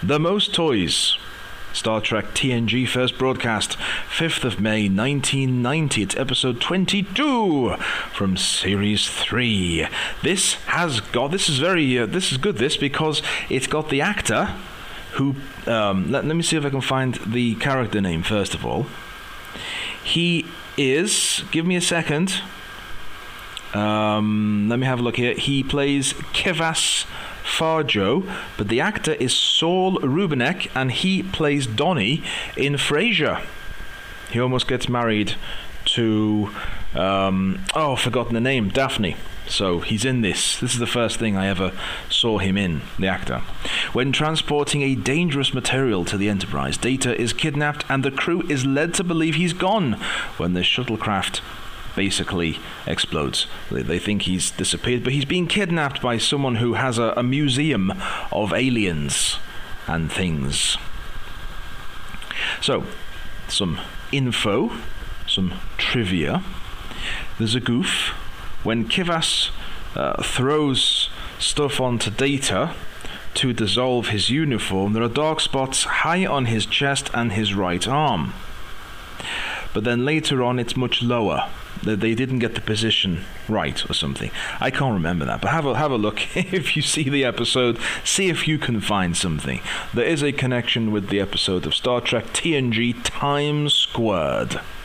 The Most Toys. Star Trek TNG first broadcast, 5th of May 1990. It's episode 22 from series 3. This is good because it's got the actor who let me see if I can find the character name first of all. He is, give me a second. Let me have a look here. He plays Kivas Farjo, but the actor is Saul Rubinek, and he plays Donnie in Frasier. He almost gets married to I've forgotten the name, Daphne. So he's in this. This is the first thing I ever saw him in, the actor. When transporting a dangerous material to the Enterprise, Data is kidnapped and the crew is led to believe he's gone when the shuttlecraft basically explodes. They think he's disappeared, but he's being kidnapped by someone who has a museum of aliens and things. So, some info, some trivia. There's a goof. When Kivas throws stuff onto Data to dissolve his uniform, there are dark spots high on his chest and his right arm. But then later on it's much lower. They didn't get the position right or something. I can't remember that, but have a look. If you see the episode, see if you can find something. There is a connection with the episode of Star Trek TNG Time Squared.